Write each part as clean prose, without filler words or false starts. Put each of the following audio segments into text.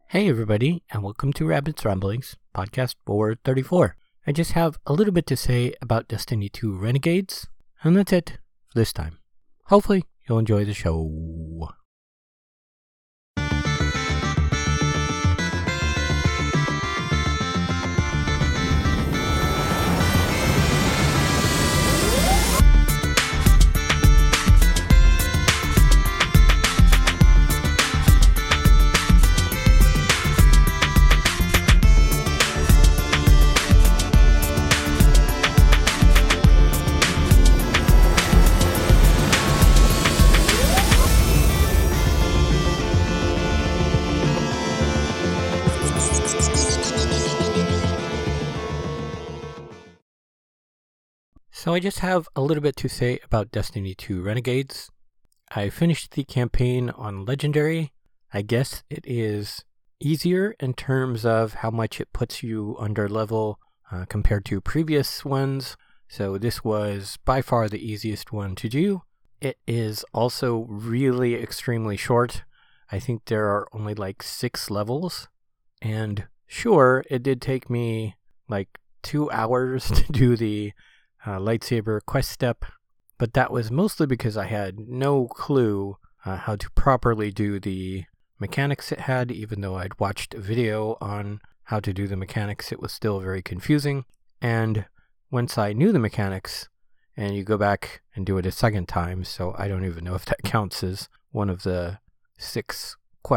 Hey everybody, and welcome to Rabbit's Ramblings, podcast 434. I just have a little bit to say about Destiny 2 Renegades, and that's it for this time. Hopefully, you'll enjoy the show. So I just have a little bit to say about Destiny 2 Renegades. I finished the campaign on Legendary. I guess it is easier in terms of how much it puts you under level compared to previous ones. So this was by far the easiest one to do. It is also really extremely short. I think there are only like 6 levels. And sure, it did take me like 2 hours to do the lightsaber quest step, but that was mostly because I had no clue how to properly do the mechanics it had. Even though I'd watched a video on how to do the mechanics, it was still very confusing. And once I knew the mechanics, and you go back and do it a second time, so I don't even know if that counts as one of the 6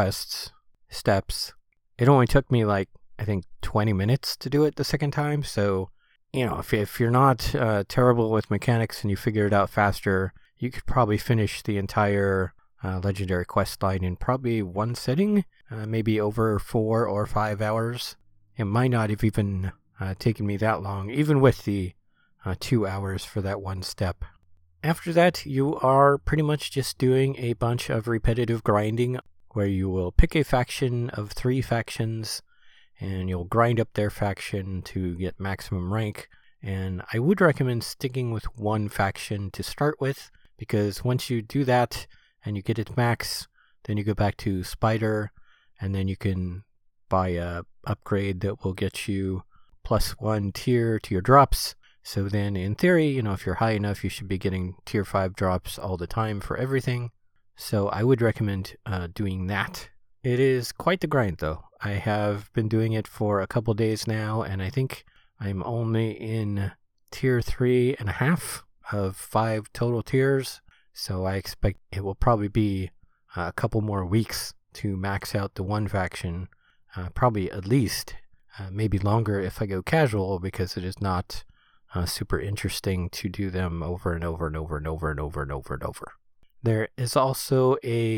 steps. It only took me like, I think 20 minutes to do it the second time, so you know, if you're not terrible with mechanics and you figure it out faster, you could probably finish the entire Legendary quest line in probably one sitting, maybe over 4 or 5 hours. It might not have even taken me that long, even with the 2 hours for that one step. After that, you are pretty much just doing a bunch of repetitive grinding, where you will pick a faction of 3 factions, and you'll grind up their faction to get maximum rank. And I would recommend sticking with one faction to start with, because once you do that and you get it max, then you go back to Spider, and then you can buy a upgrade that will get you +1 tier to your drops. So then in theory, if you're high enough, you should be getting tier 5 drops all the time for everything. So I would recommend doing that. It is quite the grind though. I have been doing it for a couple days now, and I think I'm only in tier 3.5 of 5 total tiers. So I expect it will probably be a couple more weeks to max out the one faction. Probably at least, maybe longer if I go casual, because it is not super interesting to do them over and over and over and over and over and over and over. There is also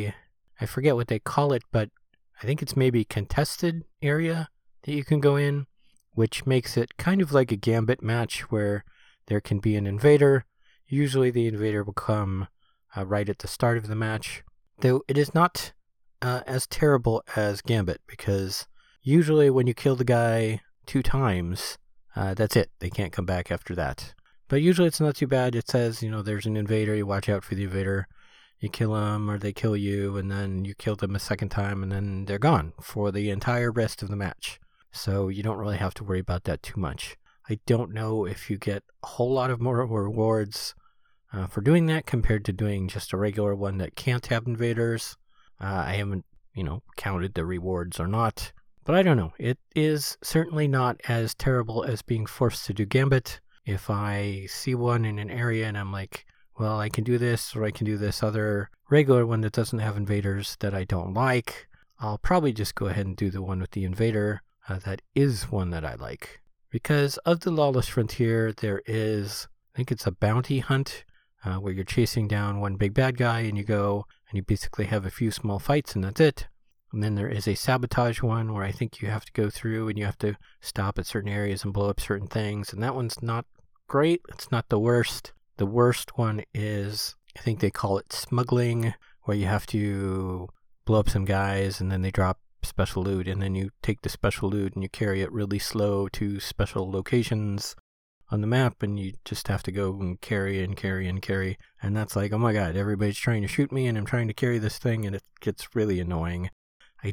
I forget what they call it, but I think it's maybe contested area that you can go in, which makes it kind of like a Gambit match where there can be an invader. Usually the invader will come right at the start of the match, though it is not as terrible as Gambit, because usually when you kill the guy 2 times, that's it. They can't come back after that. But usually it's not too bad. It says, there's an invader, you watch out for the invader. You kill them, or they kill you, and then you kill them a second time, and then they're gone for the entire rest of the match. So you don't really have to worry about that too much. I don't know if you get a whole lot of more rewards for doing that compared to doing just a regular one that can't have invaders. I haven't, counted the rewards or not. But I don't know. It is certainly not as terrible as being forced to do Gambit. If I see one in an area and I'm like, well, I can do this, or I can do this other regular one that doesn't have invaders that I don't like, I'll probably just go ahead and do the one with the invader. That is one that I like. Because of the Lawless Frontier, there is, I think it's a bounty hunt, where you're chasing down one big bad guy, and you go, and you basically have a few small fights, and that's it. And then there is a sabotage one, where I think you have to go through, and you have to stop at certain areas and blow up certain things, and that one's not great. It's not the worst. The worst one is, I think they call it smuggling, where you have to blow up some guys and then they drop special loot, and then you take the special loot and you carry it really slow to special locations on the map, and you just have to go and carry and carry and carry. And that's like, oh my god, everybody's trying to shoot me and I'm trying to carry this thing, and it gets really annoying. I don't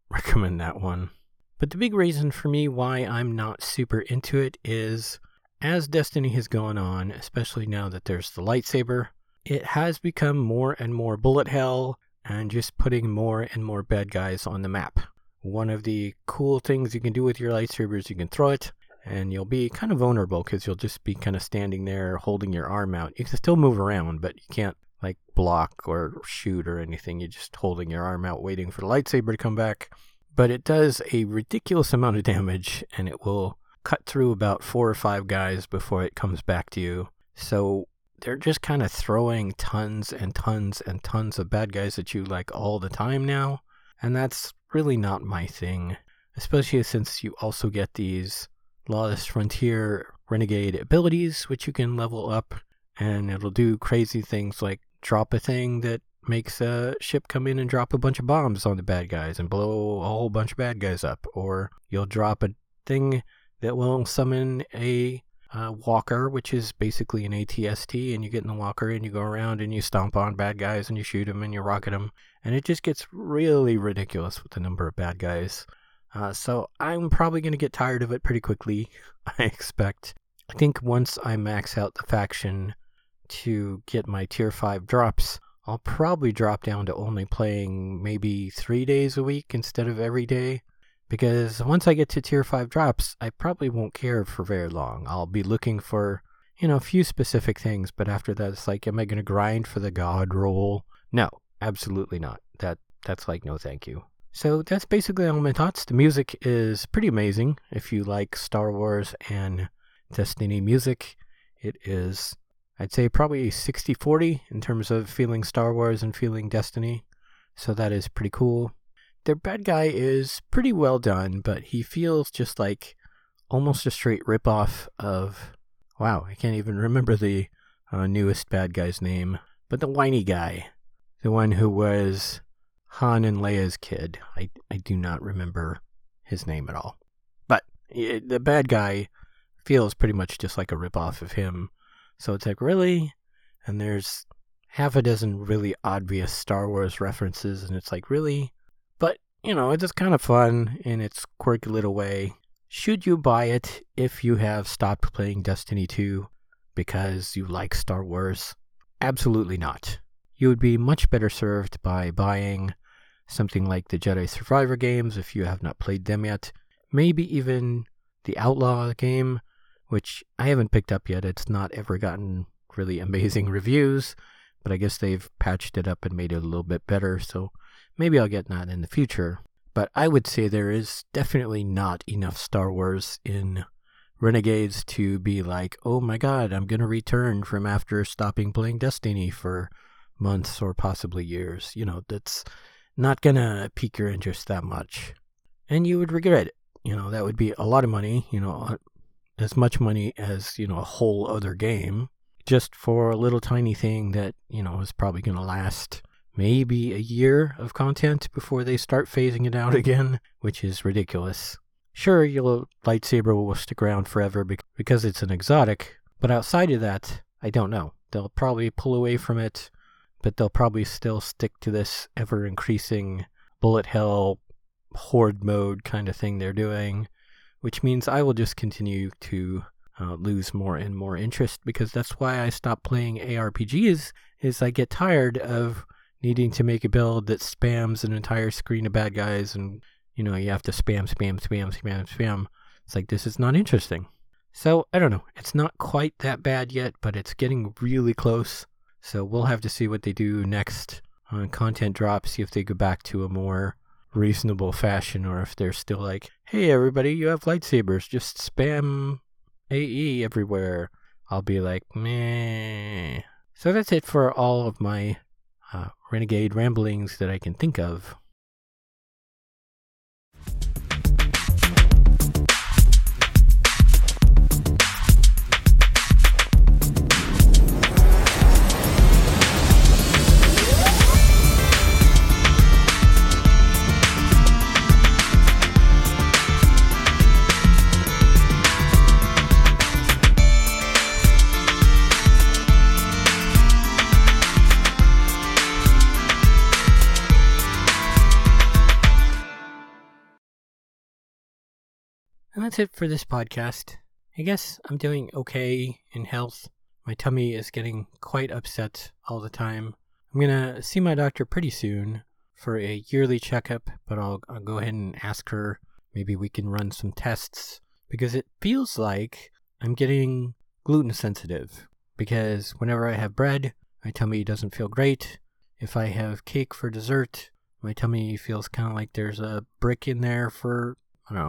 recommend that one. But the big reason for me why I'm not super into it is, as Destiny has gone on, especially now that there's the lightsaber, it has become more and more bullet hell and just putting more and more bad guys on the map. One of the cool things you can do with your lightsaber is you can throw it, and you'll be kind of vulnerable because you'll just be kind of standing there holding your arm out. You can still move around, but you can't like block or shoot or anything. You're just holding your arm out waiting for the lightsaber to come back. But it does a ridiculous amount of damage, and it will cut through about 4 or 5 guys before it comes back to you. So they're just kind of throwing tons and tons and tons of bad guys at you like all the time now. And that's really not my thing, especially since you also get these Lawless Frontier Renegade abilities, which you can level up, and it'll do crazy things like drop a thing that makes a ship come in and drop a bunch of bombs on the bad guys and blow a whole bunch of bad guys up. Or you'll drop a thing that will summon a walker, which is basically an ATST, and you get in the walker and you go around and you stomp on bad guys and you shoot them and you rocket them. And it just gets really ridiculous with the number of bad guys. So I'm probably going to get tired of it pretty quickly, I expect. I think once I max out the faction to get my tier 5 drops, I'll probably drop down to only playing maybe 3 days a week instead of every day. Because once I get to tier 5 drops, I probably won't care for very long. I'll be looking for, a few specific things, but after that it's like, am I going to grind for the god roll? No, absolutely not. That's like, no thank you. So that's basically all my thoughts. The music is pretty amazing. If you like Star Wars and Destiny music, it is, I'd say, probably 60-40 in terms of feeling Star Wars and feeling Destiny. So that is pretty cool. Their bad guy is pretty well done, but he feels just like almost a straight ripoff of, wow, I can't even remember the newest bad guy's name, but the whiny guy, the one who was Han and Leia's kid. I do not remember his name at all. But the bad guy feels pretty much just like a ripoff of him. So it's like, really? And there's half a dozen really obvious Star Wars references, and it's like, really? But, it's just kind of fun in its quirky little way. Should you buy it if you have stopped playing Destiny 2 because you like Star Wars? Absolutely not. You would be much better served by buying something like the Jedi Survivor games if you have not played them yet. Maybe even the Outlaw game, which I haven't picked up yet. It's not ever gotten really amazing reviews, but I guess they've patched it up and made it a little bit better, so maybe I'll get that in the future. But I would say there is definitely not enough Star Wars in Renegades to be like, oh my god, I'm going to return from after stopping playing Destiny for months or possibly years. That's not going to pique your interest that much. And you would regret it. That would be a lot of money, as much money as, a whole other game, just for a little tiny thing that, is probably going to last maybe a year of content before they start phasing it out again, which is ridiculous. Sure, your lightsaber will stick around forever because it's an exotic, but outside of that, I don't know. They'll probably pull away from it, but they'll probably still stick to this ever-increasing bullet hell horde mode kind of thing they're doing, which means I will just continue to lose more and more interest, because that's why I stopped playing ARPGs, is I get tired of needing to make a build that spams an entire screen of bad guys, and you have to spam. It's like, this is not interesting. So, I don't know. It's not quite that bad yet, but it's getting really close. So we'll have to see what they do next on content drops, see if they go back to a more reasonable fashion, or if they're still like, hey everybody, you have lightsabers, just spam AE everywhere. I'll be like, meh. So that's it for all of my Renegade ramblings that I can think of. And that's it for this podcast. I guess I'm doing okay in health. My tummy is getting quite upset all the time. I'm going to see my doctor pretty soon for a yearly checkup, but I'll go ahead and ask her. Maybe we can run some tests, because it feels like I'm getting gluten sensitive. Because whenever I have bread, my tummy doesn't feel great. If I have cake for dessert, my tummy feels kind of like there's a brick in there for,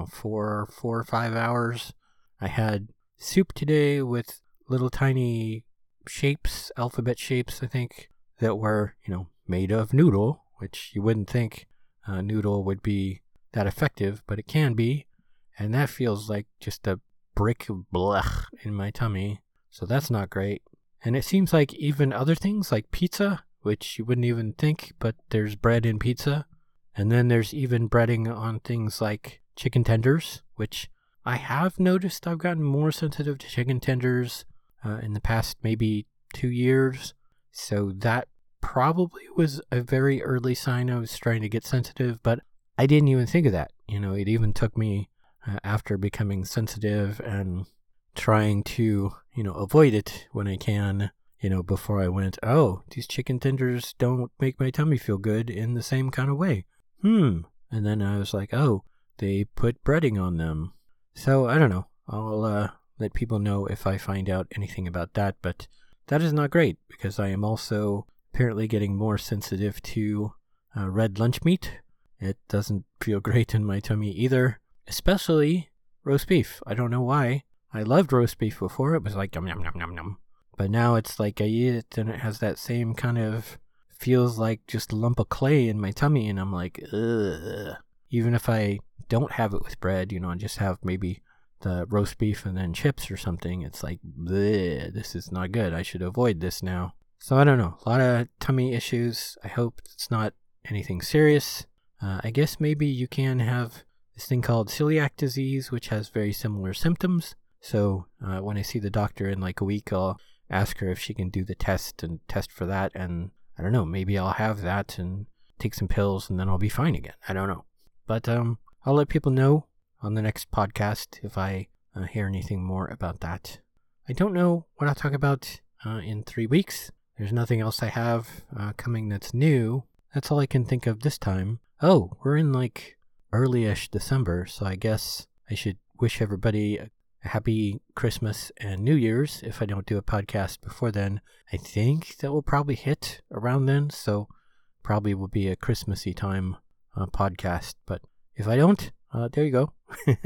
4 or 5 hours. I had soup today with little tiny shapes, alphabet shapes, I think, that were, made of noodle, which you wouldn't think noodle would be that effective, but it can be. And that feels like just a brick of blech in my tummy. So that's not great. And it seems like even other things like pizza, which you wouldn't even think, but there's bread in pizza. And then there's even breading on things like chicken tenders, which I have noticed I've gotten more sensitive to chicken tenders in the past maybe 2 years. So that probably was a very early sign I was trying to get sensitive, but I didn't even think of that. It even took me after becoming sensitive and trying to, avoid it when I can, before I went, oh, these chicken tenders don't make my tummy feel good in the same kind of way. And then I was like, oh, they put breading on them. So I don't know. I'll let people know if I find out anything about that, but that is not great because I am also apparently getting more sensitive to red lunch meat. It doesn't feel great in my tummy either, especially roast beef. I don't know why. I loved roast beef before. It was like yum, yum, yum, yum, yum. But now it's like I eat it and it has that same kind of, feels like just a lump of clay in my tummy. And I'm like, ugh. Even if I don't have it with bread, and just have maybe the roast beef and then chips or something, it's like, bleh, this is not good. I should avoid this now. So I don't know. A lot of tummy issues. I hope it's not anything serious. I guess maybe you can have this thing called celiac disease, which has very similar symptoms. So when I see the doctor in like a week, I'll ask her if she can do the test and test for that. And I don't know, maybe I'll have that and take some pills and then I'll be fine again. I don't know. But I'll let people know on the next podcast if I hear anything more about that. I don't know what I'll talk about in 3 weeks. There's nothing else I have coming that's new. That's all I can think of this time. Oh, we're in like early-ish December, so I guess I should wish everybody a happy Christmas and New Year's if I don't do a podcast before then. I think that will probably hit around then, so probably will be a Christmassy time podcast. But if I don't, there you go.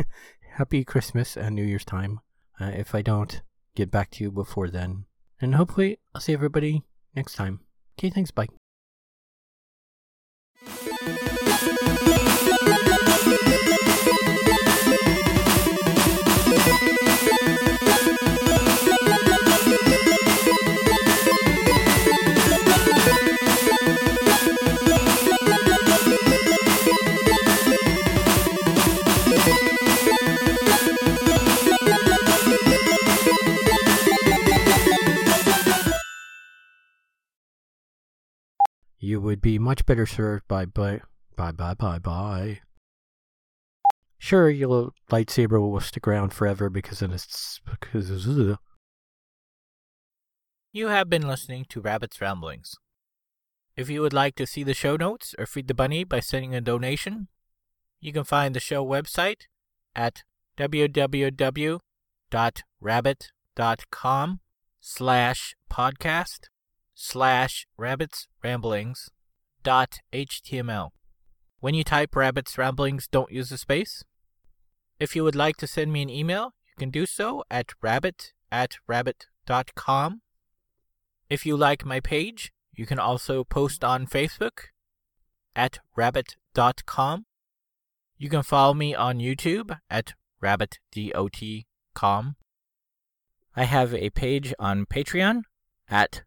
Happy Christmas and New Year's time. If I don't get back to you before then. And hopefully I'll see everybody next time. Okay, thanks, bye. You would be much better served by. Sure, your lightsaber will stick around forever because You have been listening to Rabbit's Ramblings. If you would like to see the show notes or feed the bunny by sending a donation, you can find the show website at www.rabbit.com/podcast/rabbitsramblings.html. When you type Rabbit's Ramblings, don't use a space. If you would like to send me an email, you can do so at rabbit@rabbit.com. If you like my page, you can also post on Facebook at rabbit.com. You can follow me on YouTube at rabbitdot.com. I have a page on Patreon at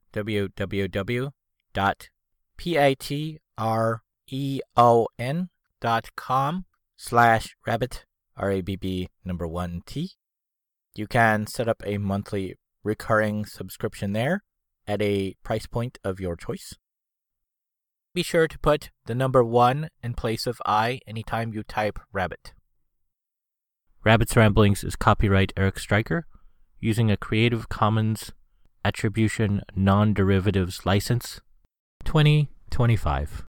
www.patreon.com/rabbit, RABB1T. You can set up a monthly recurring subscription there at a price point of your choice. Be sure to put the number 1 in place of I anytime you type rabbit. Rabbit's Ramblings is copyright Eric Stryker, using a Creative Commons Attribution Non-Derivatives License 2025.